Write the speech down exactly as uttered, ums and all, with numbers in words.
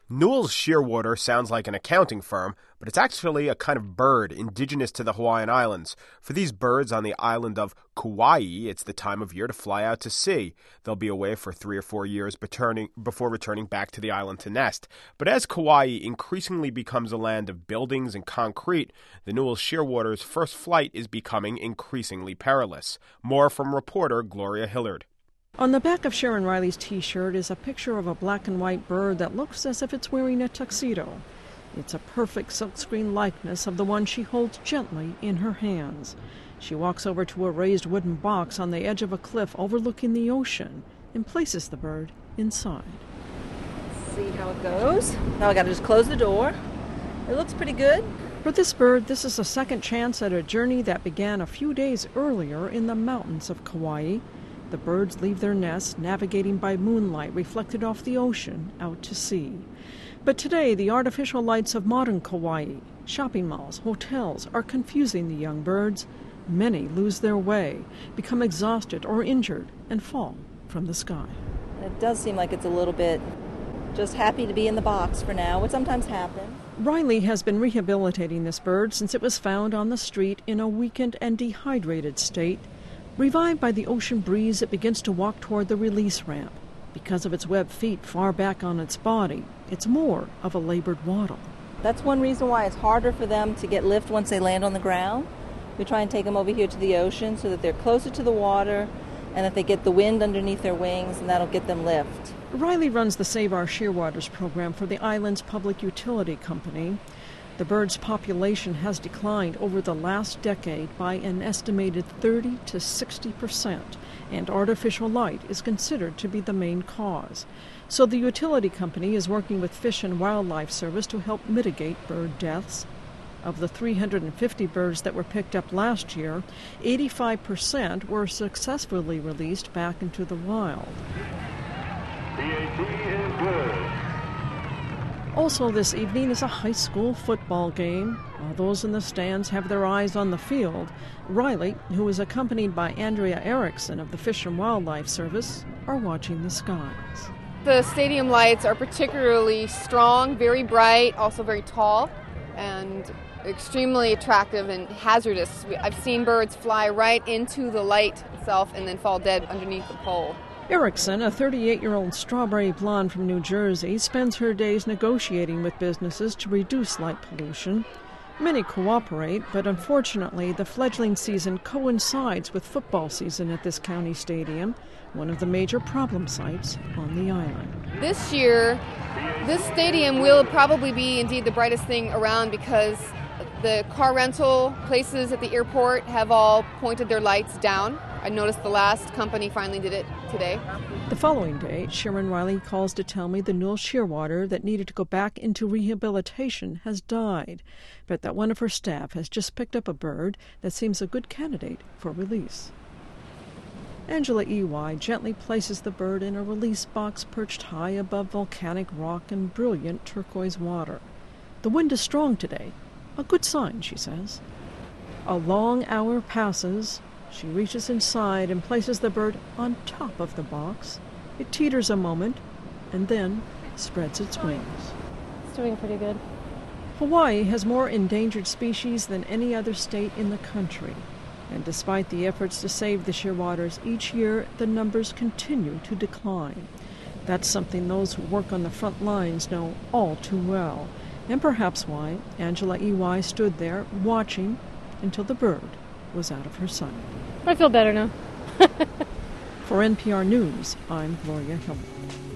Newell's Shearwater sounds like an accounting firm, but it's actually a kind of bird indigenous to the Hawaiian Islands. For these birds on the island of Kauai, it's the time of year to fly out to sea. They'll be away for three or four years before returning back to the island to nest. But as Kauai increasingly becomes a land of buildings and concrete, the Newell's Shearwater's first flight is becoming increasingly perilous. More from reporter Gloria Hillard. On the back of Sharon Riley's T-shirt is a picture of a black and white bird that looks as if it's wearing a tuxedo. It's a perfect silkscreen likeness of the one she holds gently in her hands. She walks over to a raised wooden box on the edge of a cliff overlooking the ocean and places the bird inside. Let's see how it goes. Now I got to just close the door. It looks pretty good. For this bird, this is a second chance at a journey that began a few days earlier in the mountains of Kauai. The birds leave their nests, navigating by moonlight reflected off the ocean out to sea. But today, the artificial lights of modern Kauai, shopping malls, hotels, are confusing the young birds. Many lose their way, become exhausted or injured, and fall from the sky. It does seem like it's a little bit just happy to be in the box for now, which sometimes happens. Riley has been rehabilitating this bird since it was found on the street in a weakened and dehydrated state. Revived by the ocean breeze, it begins to walk toward the release ramp. Because of its webbed feet far back on its body, it's more of a labored waddle. That's one reason why it's harder for them to get lift once they land on the ground. We try and take them over here to the ocean so that they're closer to the water and that they get the wind underneath their wings, and that'll get them lift. Riley runs the Save Our Shearwaters program for the island's public utility company. The bird's population has declined over the last decade by an estimated thirty to sixty percent, and artificial light is considered to be the main cause. So the utility company is working with Fish and Wildlife Service to help mitigate bird deaths. Of the three hundred fifty birds that were picked up last year, eighty-five percent were successfully released back into the wild. The A T is good. Also this evening is a high school football game. While those in the stands have their eyes on the field, Riley, who is accompanied by Andrea Erickson of the Fish and Wildlife Service, are watching the skies. The stadium lights are particularly strong, very bright, also very tall, and extremely attractive and hazardous. I've seen birds fly right into the light itself and then fall dead underneath the pole. Erickson, a thirty-eight-year-old strawberry blonde from New Jersey, spends her days negotiating with businesses to reduce light pollution. Many cooperate, but unfortunately the fledgling season coincides with football season at this county stadium, one of the major problem sites on the island. This year, this stadium will probably be indeed the brightest thing around because the car rental places at the airport have all pointed their lights down. I noticed the last company finally did it today. The following day, Sharon Riley calls to tell me the Newell's Shearwater that needed to go back into rehabilitation has died, but that one of her staff has just picked up a bird that seems a good candidate for release. Angela Ewai gently places the bird in a release box perched high above volcanic rock and brilliant turquoise water. The wind is strong today, a good sign, she says. A long hour passes. She reaches inside and places the bird on top of the box. It teeters a moment and then spreads its wings. It's doing pretty good. Hawaii has more endangered species than any other state in the country. And despite the efforts to save the shearwaters each year, the numbers continue to decline. That's something those who work on the front lines know all too well, and perhaps why Angela Ewai stood there watching until the bird was out of her sight. I feel better now. For N P R News, I'm Gloria Hillard.